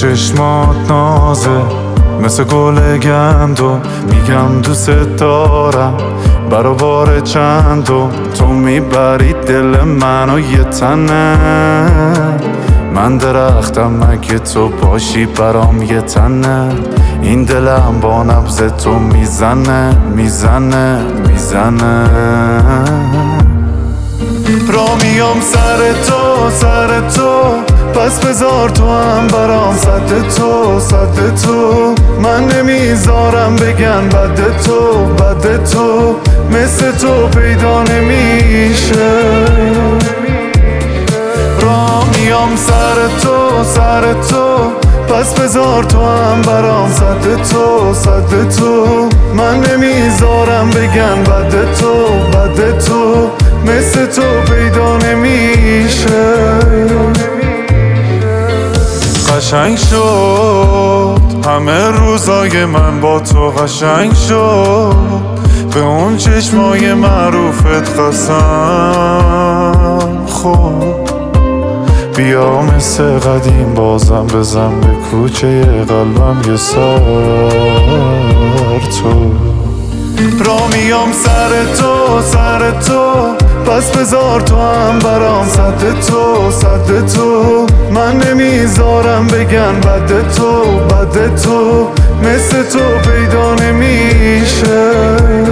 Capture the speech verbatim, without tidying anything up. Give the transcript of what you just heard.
چشمات نازه مثل گل گندو، میگم دوست دارم برابر چندو. تو میبری دل منو یه تنه، من درختم اگه تو باشی برام یه تنه. این دلم با نبض تو میزنه میزنه میزنه. را میام سر تو سر تو، پس بذار تو هم برام صد تو صد تو. من نمیذارم بگن بد تو بد تو، مثل تو پیدا نمیشه. را میام سر تو سر تو، پس بذار تو هم برام صد تو صد تو. من نمیذارم بگن بد تو بد تو، مثل تو پیدا نمیشه. قشنگ شد همه روزای من با تو، قشنگ شد به اون چشمای معروفت قسم خود. بیا مثل قدیم بازم بزن به کوچه قلبم یه سر تو. را میام سر تو سر تو، پس بذار تو هم برام صد تو صد تو. من نمیذارم بگن بد تو بد تو، مثل تو پیدا نمیشه.